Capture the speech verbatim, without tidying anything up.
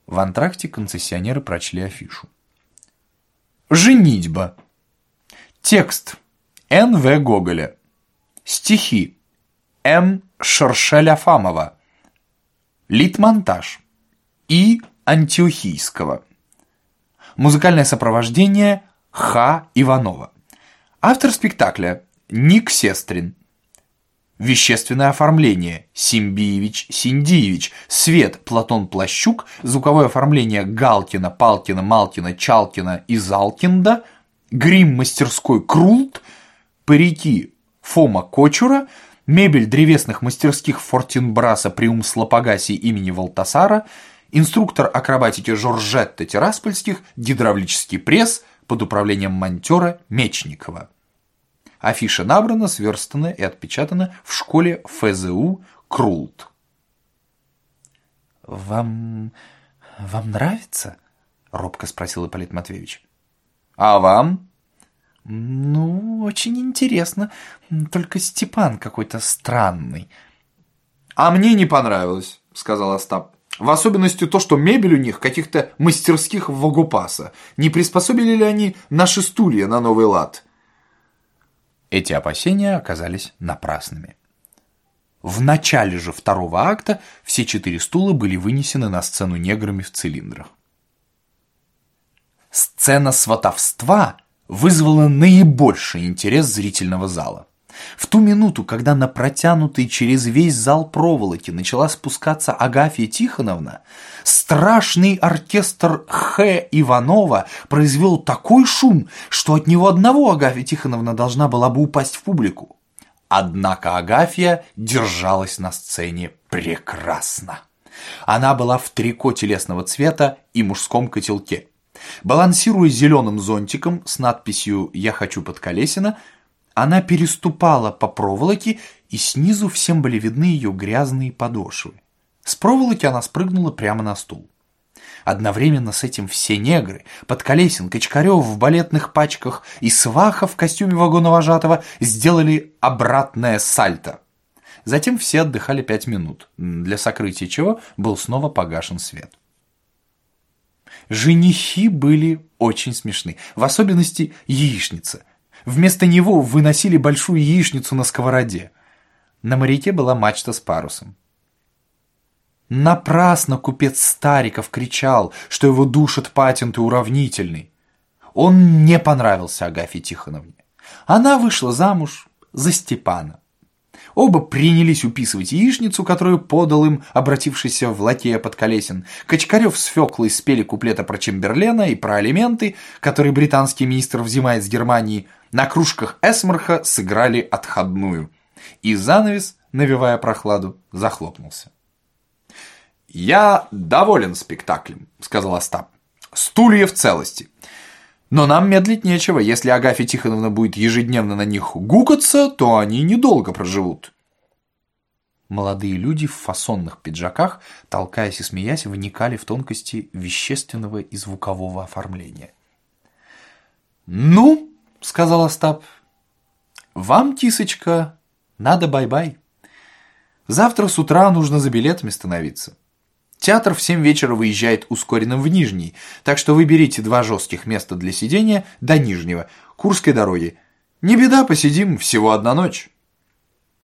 В антракте концессионеры прочли афишу. «Женитьба». Текст Н В Гоголя. Стихи М Шершеля-Фамова. Литмонтаж И Антиохийского. Музыкальное сопровождение Х Иванова. Автор спектакля Ник Сестрин. Вещественное оформление Симбиевич Синдиевич. Свет Платон Плащук. Звуковое оформление Галкина, Палкина, Малкина, Чалкина и Залкинда. Грим мастерской Крулт. Парики Фома Кочура. Мебель древесных мастерских Фортинбраса Приум Слопогаси имени Валтасара. Инструктор акробатики Жоржетта Тираспольских. Гидравлический пресс под управлением монтера Мечникова. Афиша набрана, сверстана и отпечатана в школе Ф З У Крулт. «Вам... вам нравится?» — робко спросил Ипполит Матвеевич. «А вам?» «Ну, очень интересно. Только Степан какой-то странный». «А мне не понравилось», — сказал Остап. «В особенности то, что мебель у них каких-то мастерских Вагопаса. Не приспособили ли они наши стулья на новый лад?» Эти опасения оказались напрасными. В начале же второго акта все четыре стула были вынесены на сцену неграми в цилиндрах. Сцена сватовства вызвала наибольший интерес зрительного зала. В ту минуту, когда на протянутой через весь зал проволоки начала спускаться Агафья Тихоновна, страшный оркестр Х. Иванова произвел такой шум, что от него одного Агафья Тихоновна должна была бы упасть в публику. Однако Агафья держалась на сцене прекрасно. Она была в трико телесного цвета и мужском котелке. Балансируя зеленым зонтиком с надписью «Я хочу Подколесина», она переступала по проволоке, и снизу всем были видны ее грязные подошвы. С проволоки она спрыгнула прямо на стул. Одновременно с этим все негры, Подколесин, Качкарев в балетных пачках и Сваха в костюме вагоновожатого сделали обратное сальто. Затем все отдыхали пять минут, для сокрытия чего был снова погашен свет. Женихи были очень смешны, в особенности яичница. Вместо него выносили большую яичницу на сковороде. На моряке была мачта с парусом. Напрасно купец Стариков кричал, что его душат патенты уравнительный. Он не понравился Агафье Тихоновне. Она вышла замуж за Степана. Оба принялись уписывать яичницу, которую подал им обратившийся в лакея Подколесин. Качкарев с Фёклой спели куплеты про Чемберлена и про алименты, которые британский министр взимает с Германии. На кружках Эсмарха сыграли отходную. И занавес, навевая прохладу, захлопнулся. «Я доволен спектаклем», — сказал Остап. «Стулья в целости. Но нам медлить нечего. Если Агафья Тихоновна будет ежедневно на них гукаться, то они недолго проживут». Молодые люди в фасонных пиджаках, толкаясь и смеясь, вникали в тонкости вещественного и звукового оформления. «Ну», — сказал Остап, — «вам, кисочка, надо бай-бай. Завтра с утра нужно за билетами становиться. Театр в семь вечера выезжает ускоренным в Нижний, так что выберите два жестких места для сидения до Нижнего, Курской дороги. Не беда, посидим, всего одна ночь».